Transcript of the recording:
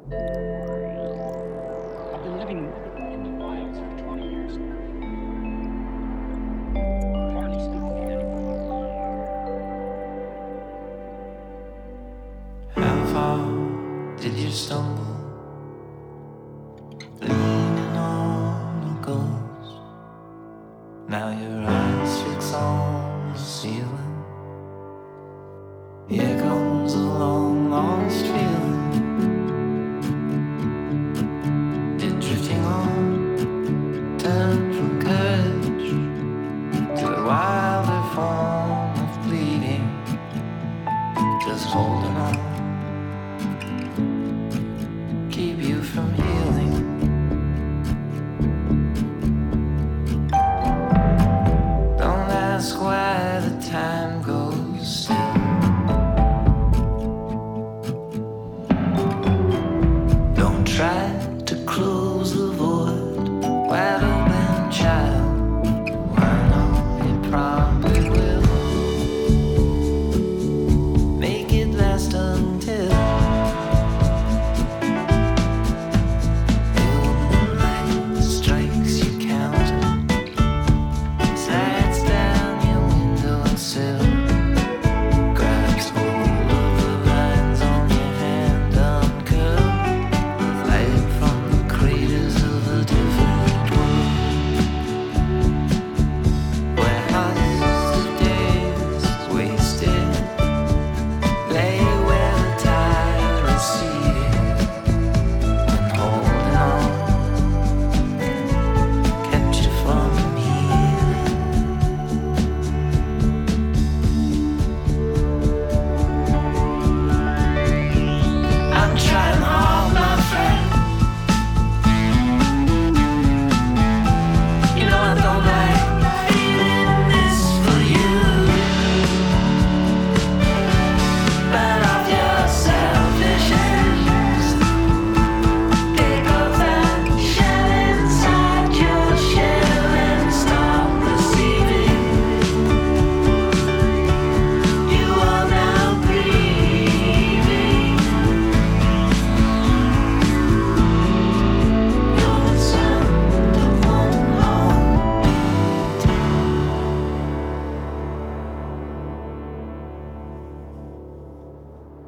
I've been living in the wilds for 20 years now. Hardly speaking to anybody. How far did you stumble? Leaning on a ghost. Now your eyes fix on the ceiling. Here comes a long lost feeling. You're drifting on, turn from courage to a wilder form of bleeding. Just holding on.